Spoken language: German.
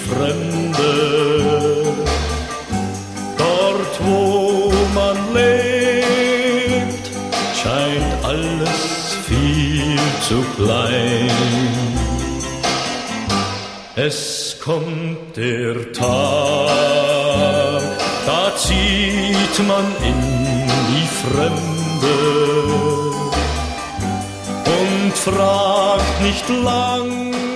Fremde. Dort, wo man lebt, scheint alles viel zu klein. Es kommt der Tag, da zieht man in die Fremde und fragt nicht lang,